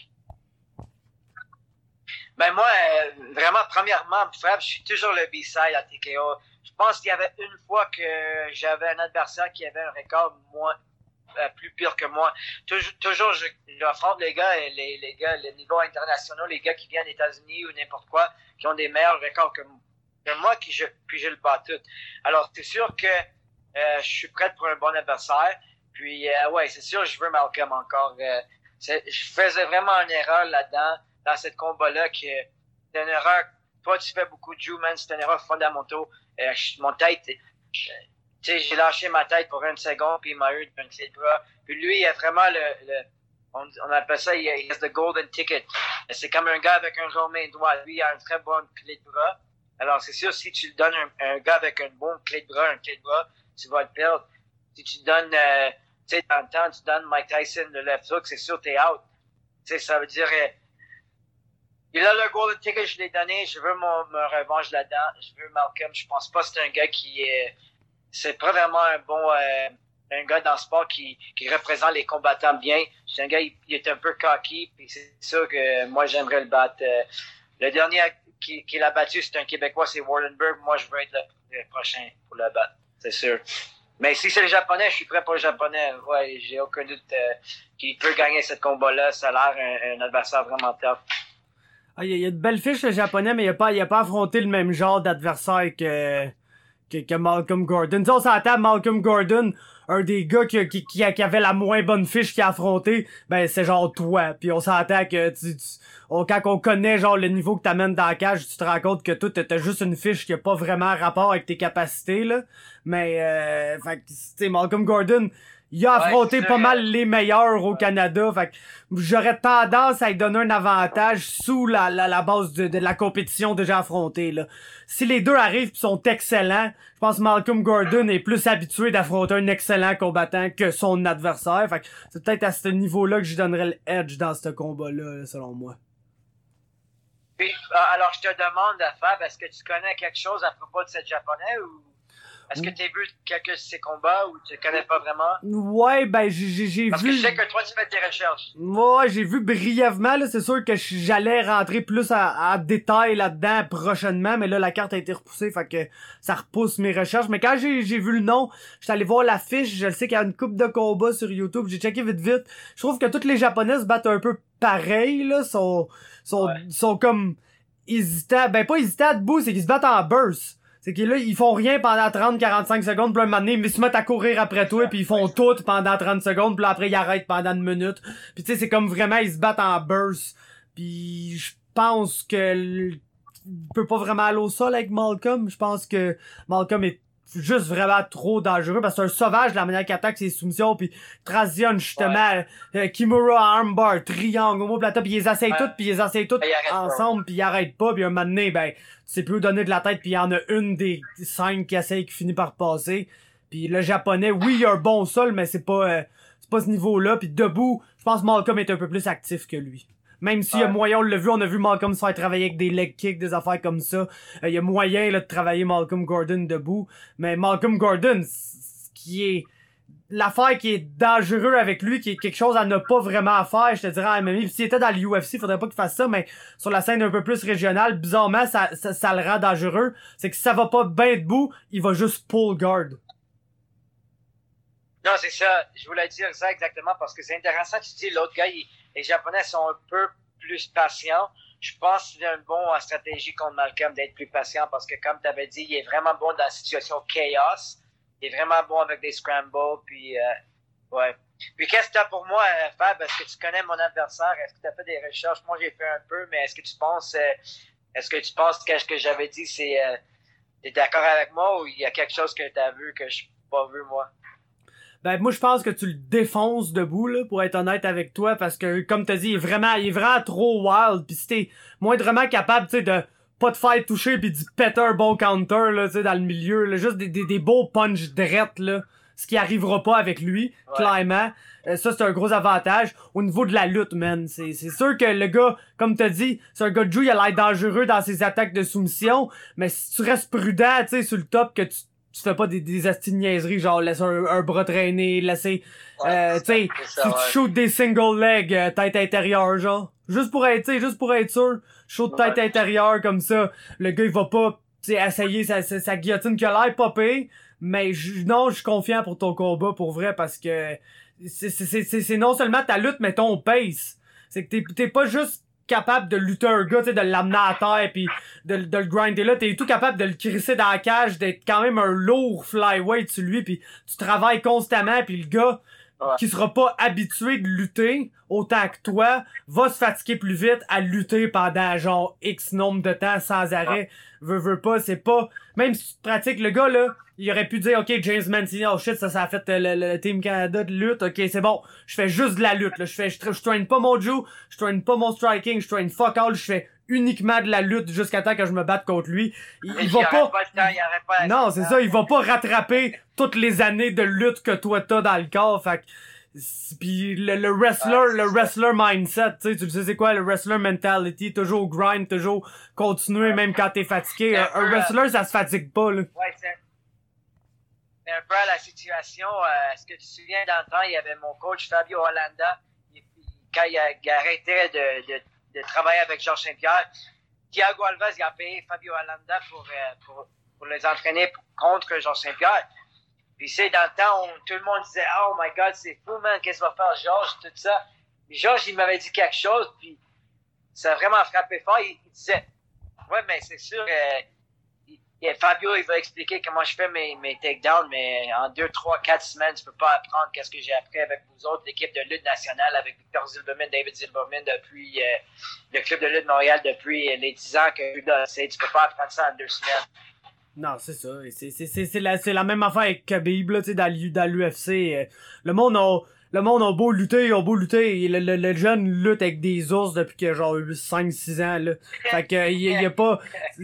Ben moi, vraiment, premièrement, frère, je suis toujours le B-side à TKO. Je pense qu'il y avait une fois que j'avais un adversaire qui avait un record plus pire que moi. Toujours, j'affronte les gars, les niveaux internationaux, les gars qui viennent des États-Unis ou n'importe quoi, qui ont des meilleurs records que moi, puis je le bats tout. Alors, c'est sûr que je suis prêt pour un bon adversaire. Puis, ouais, c'est sûr, je veux Malcolm encore. Je faisais vraiment une erreur là-dedans. Dans cette combat-là, c'est une erreur. Toi, tu fais beaucoup de Drew, man, c'est une erreur fondamentale. Mon tête, tu sais, j'ai lâché ma tête pour une seconde, puis il m'a eu un clé de bras. Puis lui, il a vraiment on appelle ça, il a the golden ticket. C'est comme un gars avec un main droit. Lui, il a une très bonne clé de bras. Alors, c'est sûr, si tu le donnes un gars avec une bonne clé de bras, tu vas le perdre. Si tu donnes, tu sais, dans le temps, tu donnes Mike Tyson le left hook, c'est sûr, t'es out. Tu sais, ça veut dire, il a le golden ticket, je l'ai donné. Je veux me revanche là-dedans. Je veux Malcolm. Je pense pas que c'est un gars c'est pas vraiment un gars dans le sport qui représente les combattants bien. C'est un gars, il est un peu cocky. Puis c'est sûr que moi, j'aimerais le battre. Le dernier qui l'a battu, c'est un Québécois, c'est Wardenberg. Moi, je veux être le prochain pour le battre. C'est sûr. Mais si c'est le japonais, je suis prêt pour le japonais. Ouais, j'ai aucun doute qu'il peut gagner ce combat-là. Ça a l'air un adversaire vraiment tough. Ah, il y a de belles fiches, le japonais, mais il a pas affronté le même genre d'adversaire que Malcolm Gordon. Disons, on s'entend Malcolm Gordon, un des gars qui avait la moins bonne fiche qu'il a affronté, ben, c'est genre toi. Puis on s'entend que quand on connaît genre le niveau que t'amènes dans la cage, tu te rends compte que toi, t'as juste une fiche qui a pas vraiment rapport avec tes capacités, là. Mais, fait que, tu sais, Malcolm Gordon, il a affronté pas mal les meilleurs au Canada. Fait que j'aurais tendance à lui donner un avantage sous la base de la compétition déjà affrontée, là. Si les deux arrivent pis sont excellents, je pense que Malcolm Gordon est plus habitué d'affronter un excellent combattant que son adversaire. Fait que c'est peut-être à ce niveau-là que je donnerais le edge dans ce combat-là, selon moi. Puis, alors, je te demande, Fab, est-ce que tu connais quelque chose à propos de cette japonais ou... Est-ce que tu as vu quelques de ces combats ou tu connais pas vraiment? Ouais, ben j'ai vu... Parce que je sais que toi, tu fais tes recherches. Ouais, j'ai vu brièvement, là, c'est sûr que j'allais rentrer plus en détail là-dedans prochainement, mais là, la carte a été repoussée, fait que ça repousse mes recherches. Mais quand j'ai vu le nom, j'étais allé voir la fiche, je sais qu'il y a une coupe de combats sur YouTube, j'ai checké vite. Je trouve que toutes les Japonais se battent un peu pareil, là, sont comme hésitants, ben pas hésitants debout, c'est qu'ils se battent en burst. C'est que là, ils font rien pendant 30-45 secondes, puis un moment donné, ils se mettent à courir après toi, puis ils font tout pendant 30 secondes, puis après, ils arrêtent pendant une minute. Puis tu sais, c'est comme vraiment, ils se battent en burst. Puis je pense que il peut pas vraiment aller au sol avec Malcolm. Je pense que Malcolm est juste vraiment trop dangereux, parce que c'est un sauvage de la manière qu'il attaque ses soumissions, puis transitionne justement, Kimura armbar, triangle, omoplata, puis ils essayent toutes ensemble, puis ils arrêtent pas, puis un moment donné, ben, tu sais plus où donner de la tête, puis il y en a une des 5 qui essaye qui finit par passer. Puis le japonais, oui, il a un bon sol, mais c'est pas ce niveau-là, puis debout, je pense que Malcolm est un peu plus actif que lui. Même s'il y a moyen, on l'a vu, on a vu Malcolm se faire travailler avec des leg kicks, des affaires comme ça. Il y a moyen là de travailler Malcolm Gordon debout. Mais Malcolm Gordon, qui est l'affaire qui est dangereux avec lui, qui est quelque chose à ne pas vraiment faire, je te dirais en MMA. S'il était dans l'UFC, faudrait pas qu'il fasse ça, mais sur la scène un peu plus régionale, bizarrement, ça le rend dangereux. C'est que si ça va pas bien debout, il va juste pull guard. Non, c'est ça. Je voulais dire ça exactement parce que c'est intéressant. Tu dis, l'autre gars, les Japonais sont un peu plus patients. je pense que c'est une bonne stratégie contre Malcolm d'être plus patient parce que, comme tu avais dit, il est vraiment bon dans la situation chaos. Il est vraiment bon avec des scrambles. Puis, ouais. Puis, qu'est-ce que tu as pour moi, Fab? Est-ce que tu connais mon adversaire? Est-ce que tu as fait des recherches? Moi, j'ai fait un peu, mais est-ce que tu penses que ce que j'avais dit, c'est. T'es d'accord avec moi ou il y a quelque chose que tu as vu que je n'ai pas vu, moi? Ben, moi, je pense que tu le défonces debout, là, pour être honnête avec toi, parce que, comme t'as dit, il est vraiment trop wild, pis si t'es moindrement capable, tu sais, de pas te faire toucher pis d'y péter un bon counter, là, tu sais, dans le milieu, là, juste des beaux punch drettes, là, ce qui arrivera pas avec lui, clairement. Ça, c'est un gros avantage. Au niveau de la lutte, man, c'est sûr que le gars, comme t'as dit, c'est un gars de Drew, il a l'air dangereux dans ses attaques de soumission, mais si tu restes prudent, tu sais, sur le top, que tu fais pas des astis de niaiseries, genre laisser un bras traîner, laisser, tu sais, si tu shootes des single leg, tête intérieure, genre. Juste pour être sûr, shoot tête intérieure comme ça, le gars il va pas, tu sais, essayer sa guillotine qui a l'air pas pire, mais non, je suis confiant pour ton combat, pour vrai, parce que c'est non seulement ta lutte, mais ton pace. C'est que t'es pas juste capable de lutter un gars, tu sais, de l'amener à terre pis de le grinder là, t'es tout capable de le crisser dans la cage, d'être quand même un lourd flyweight sur lui, pis tu travailles constamment, pis le gars qui sera pas habitué de lutter autant que toi va se fatiguer plus vite à lutter pendant genre X nombre de temps sans arrêt. Veux pas, c'est pas, même si tu pratiques, le gars là, il aurait pu dire, ok, James Mancini, oh shit, ça a fait le Team Canada de lutte, ok, c'est bon, je fais juste de la lutte, là, je traîne pas mon jiu, je traîne pas mon striking, je traîne fuck all, je fais uniquement de la lutte jusqu'à temps que je me batte contre lui. Il va pas, non, c'est ça, il va pas rattraper toutes les années de lutte que toi t'as dans le corps, fait que, pis le wrestler mindset, tu sais, tu sais c'est quoi, le wrestler mentality, toujours grind, toujours continuer même quand t'es fatigué. Un wrestler, ça se fatigue pas, là. Ouais, c'est un peu à la situation. Est-ce que tu te souviens, dans le temps, il y avait mon coach Fabio Hollanda, quand il a arrêté de travailler avec Georges Saint-Pierre, Thiago Alves, il a payé Fabio Hollanda pour les entraîner contre Georges Saint-Pierre. Puis c'est dans le temps où tout le monde disait « Oh my God, c'est fou, man, qu'est-ce qu'il va faire Georges? » Tout ça. Puis Georges, il m'avait dit quelque chose, puis ça a vraiment frappé fort. Il disait « Ouais, mais c'est sûr, Fabio, il va expliquer comment je fais mes takedowns, mais en 2, 3, 4 semaines, tu peux pas apprendre qu'est-ce que j'ai appris avec vous autres, l'équipe de lutte nationale, avec Victor Zilberman, David Zilberman, depuis le club de lutte de Montréal, depuis les 10 ans que tu peux pas apprendre ça en 2 semaines. » Non, c'est ça. C'est la même affaire avec Khabib, là, tu sais, dans l'UFC. Le monde a beau lutter, le jeune lutte avec des ours depuis que genre 5-6 ans, là. Fait que, y a pas,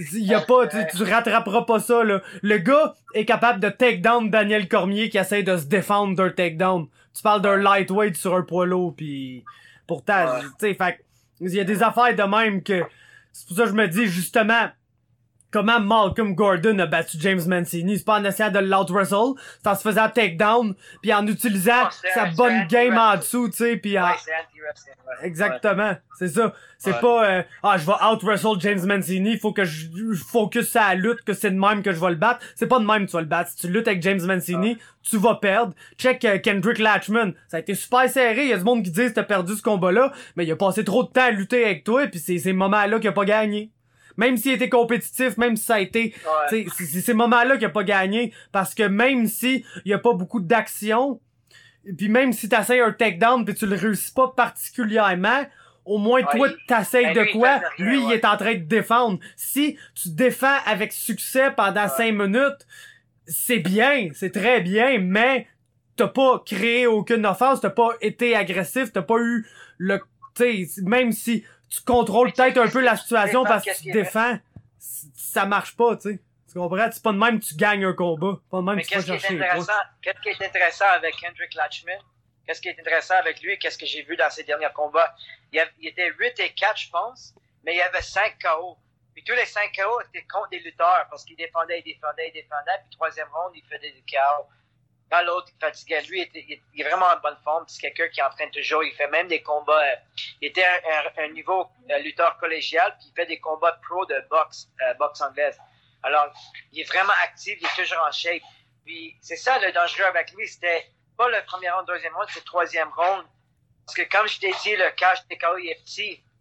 tu rattraperas pas ça, là. Le gars est capable de take down Daniel Cormier qui essaie de se défendre d'un takedown. Tu parles d'un lightweight sur un poids lourd, pis pourtant, tu sais, fait que, il y a des affaires de même que, c'est pour ça que je me dis, justement, comment Malcolm Gordon a battu James Mancini. C'est pas en essayant de l'out-wrestle, c'est en se faisant takedown, puis en utilisant sa bonne game en dessous, tu sais, puis en... Exactement, c'est ça. C'est pas, je vais out-wrestle James Mancini, il faut que je focus sur la lutte, que c'est de même que je vais le battre. C'est pas de même que tu vas le battre. Si tu luttes avec James Mancini, tu vas perdre. Check Kendrick Latchman, ça a été super serré. Il y a du monde qui dit que t'as perdu ce combat-là, mais il a passé trop de temps à lutter avec toi, puis c'est ces moments-là qu'il a pas gagné. Même s'il était compétitif, même si ça a été, c'est ces moments-là qu'il a pas gagné, parce que même si il y a pas beaucoup d'action, puis même si t'essayes un takedown pis tu le réussis pas particulièrement, au moins toi t'essayes de quoi, lui il est en train de défendre. Si tu défends avec succès pendant 5 minutes, c'est bien, c'est très bien, mais t'as pas créé aucune offense, t'as pas été agressif, t'as pas eu le, tu sais, même si tu contrôles peut-être un peu la situation parce que tu défends, ça marche pas, tu sais. Tu comprends? C'est pas de même que tu gagnes un combat. Pas de même que tu vas chercher les points. Qu'est-ce qui est intéressant avec Kendrick Latchman? Qu'est-ce qui est intéressant avec lui? Qu'est-ce que j'ai vu dans ses derniers combats? Il était 8-4, je pense, mais il y avait 5 KO. Puis tous les 5 KO étaient contre des lutteurs parce qu'il défendait. Puis troisième round, il faisait des KO. Quand l'autre il fatiguait, lui, il est vraiment en bonne forme. C'est quelqu'un qui entraîne toujours. Il fait même des combats. Il était un niveau lutteur collégial, puis il fait des combats pro de boxe anglaise. Alors, il est vraiment actif, il est toujours en shape. Puis c'est ça le dangereux avec lui. C'était pas le premier round, deuxième round, c'est le troisième round. Parce que comme je t'ai dit, le cash TKO il est petit.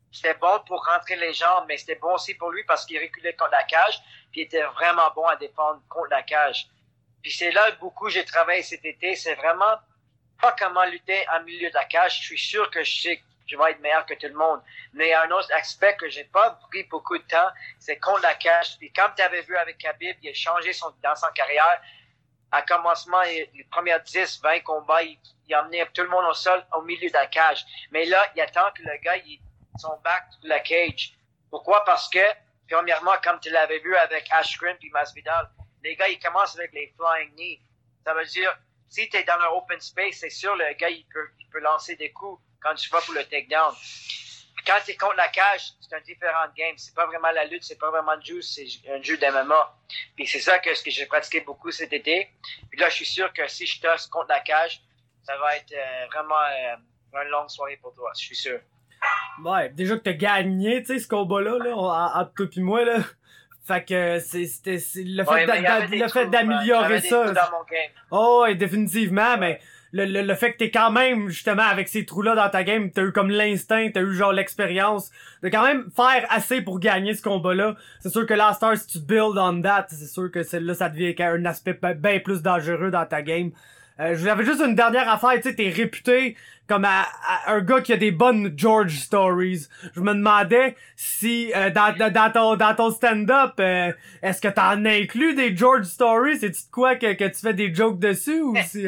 c'était bon pour rentrer les jambes, mais c'était bon aussi pour lui parce qu'il reculait contre la cage, puis il était vraiment bon à défendre contre la cage. Puis c'est là beaucoup j'ai travaillé cet été, c'est vraiment pas comment lutter en milieu de la cage. Je suis sûr que je sais que je vais être meilleur que tout le monde. Mais un autre aspect que j'ai pas pris beaucoup de temps, c'est contre la cage. Puis comme tu avais vu avec Khabib, il a changé dans son carrière. À commencement, les premiers 10, 20 combats, il a emmené tout le monde au sol, au milieu de la cage. Mais là, il attend que le gars, son back de la cage. Pourquoi? Parce que, premièrement, comme tu l'avais vu avec Askren puis Masvidal, les gars, ils commencent avec les flying knees. Ça veut dire, si tu es dans un open space, c'est sûr, le gars, il peut lancer des coups quand tu vas pour le takedown. Quand tu es contre la cage, c'est un différent game. C'est pas vraiment la lutte, c'est pas vraiment le jeu, c'est un jeu d'MMA. Puis c'est ça que j'ai pratiqué beaucoup cet été. Puis là, je suis sûr que si je tosse contre la cage, ça va être vraiment une longue soirée pour toi, je suis sûr. Ouais, déjà que t'as gagné, tu sais, ce combat-là, là, entre toi pis moi, là. Fait que c'était le fait d'améliorer ça. Oh, ouais, définitivement, ouais. Mais le fait que t'es quand même, justement, avec ces trous-là dans ta game, t'as eu comme l'instinct, t'as eu genre l'expérience de quand même faire assez pour gagner ce combat-là. C'est sûr que là, Star, si tu build on that, c'est sûr que là, ça devient un aspect bien plus dangereux dans ta game. J'avais juste une dernière affaire, tu sais, t'es réputé comme un gars qui a des bonnes George stories. Je me demandais si dans ton stand-up, est-ce que t'en inclus des George stories? C'est-tu de quoi que tu fais des jokes dessus ou si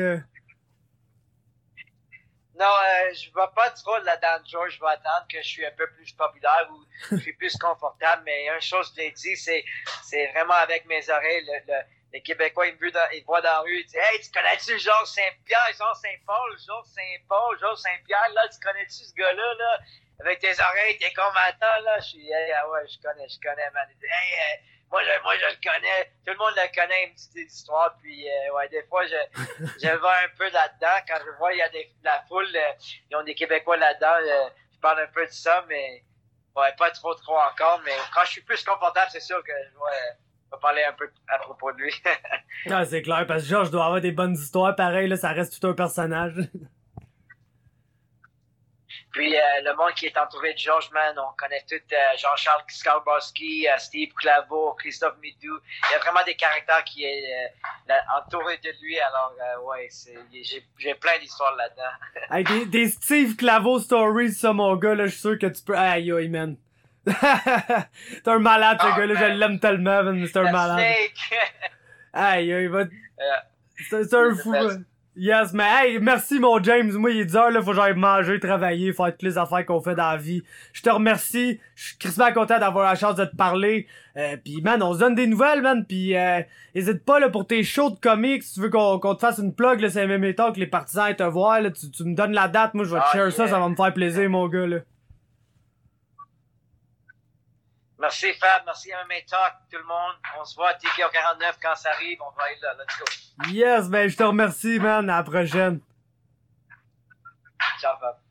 Non, je vais pas trop là-dedans, George. Je vais attendre que je suis un peu plus populaire ou je suis plus confortable. Mais une chose que je l'ai dit, c'est vraiment avec mes oreilles. Les Québécois, ils me voient dans la rue, ils disent « Hey, tu connais-tu Georges Saint-Pierre, Georges Saint-Paul, Georges Saint-Paul, Georges Saint-Pierre, là, tu connais-tu ce gars-là, là, avec tes oreilles, tes combattants, là? » Je suis « Hey, ah ouais, je connais, man. » Hey, moi, je le connais. Tout le monde le connaît, une petite histoire. Puis, ouais, des fois, je vais un peu là-dedans. Quand je vois, il y a la foule, ils ont des Québécois là-dedans, je parle un peu de ça, mais, ouais, pas trop encore. Mais quand je suis plus confortable, c'est sûr que je vais parler un peu à propos de lui. Ah, c'est clair, parce que Georges doit avoir des bonnes histoires, pareil, là, ça reste tout un personnage. Puis le monde qui est entouré de Georges, man, on connaît tout Jean-Charles Skarbowski, Steve Claveau, Christophe Midou. Il y a vraiment des caractères qui est entouré de lui, alors ouais, j'ai plein d'histoires là-dedans. Hey, des Steve Claveau stories, ça, mon gars, là, je suis sûr que tu peux... Aïe, aïe, man. T'es un malade, ce gars-là, man. Je l'aime tellement, man, mais c'est un malade. Aïe, il va... C'est un fou, man. Yes, mais hey, merci mon James. Moi, il est 10h, là, faut que j'aille manger, travailler, faire toutes les affaires qu'on fait dans la vie. Je te remercie. Je suis crissement content d'avoir la chance de te parler. Pis man, on se donne des nouvelles, man. Pis hésite pas, là, pour tes shows de comics, si tu veux qu'on te fasse une plug, là, c'est MMA Talk, que les partisans aient te voir, là, tu me donnes la date, moi, je vais te share ça va me faire plaisir, mon gars, là. Merci Fab, merci MMA Talk, tout le monde. On se voit à TKO 49 quand ça arrive, on va être là, let's go. Yes, ben je te remercie, man, à la prochaine. Ciao Fab.